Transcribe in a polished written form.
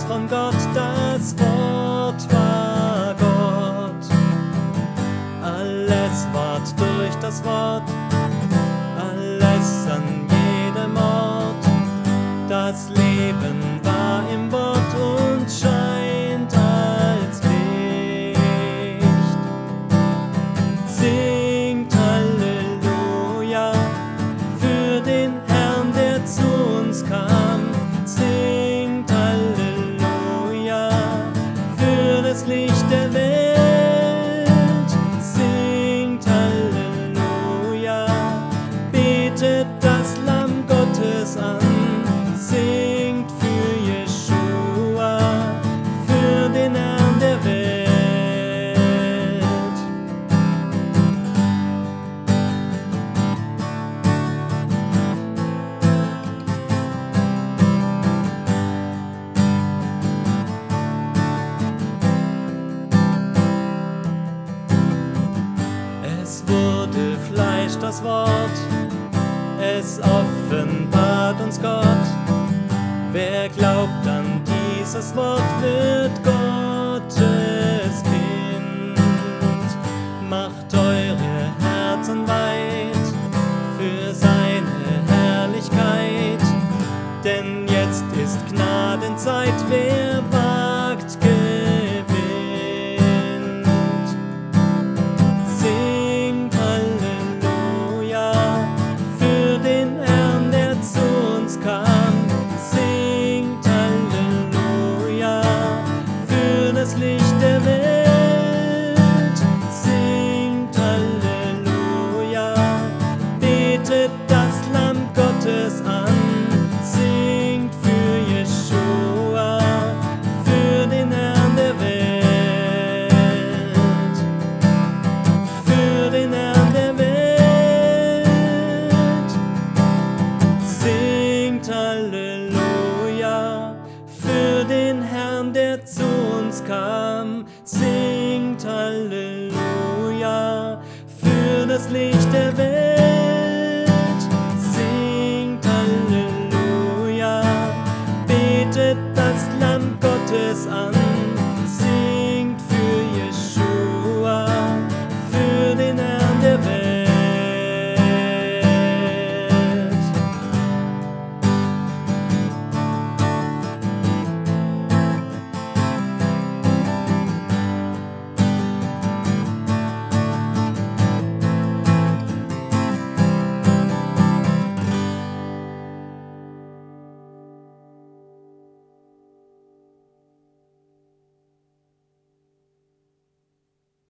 von Gott, das Wort war Gott. Alles ward durch das Wort, alles an jedem Ort. Das Leben war im Wort und scheint als Licht. Singt Halleluja für den Herrn, der zu uns kam. Singt Halleluja für das Licht der Welt. Singt Halleluja, betet das Lamm Gottes an. Singt für Jeschua, für den Herrn der Welt. Es wurde Fleisch, das Wort, es offenbart uns Gott. Wer glaubt an dieses Wort, wird Gottes Kind. Macht eure Herzen weit für seine Herrlichkeit, denn jetzt ist Gnadenzeit, wer wagt, gewinnt. Singt Halleluja für den Herrn, der zu uns kam. Singt Halleluja für das Licht der Welt. Singt Halleluja, betet das Lamm Gottes an. Singt für Jeschua, für den Herrn der Welt. Für den Herrn der Welt. Singt Halleluja für den Herrn, der zu uns kam. Singt Halleluja für das Licht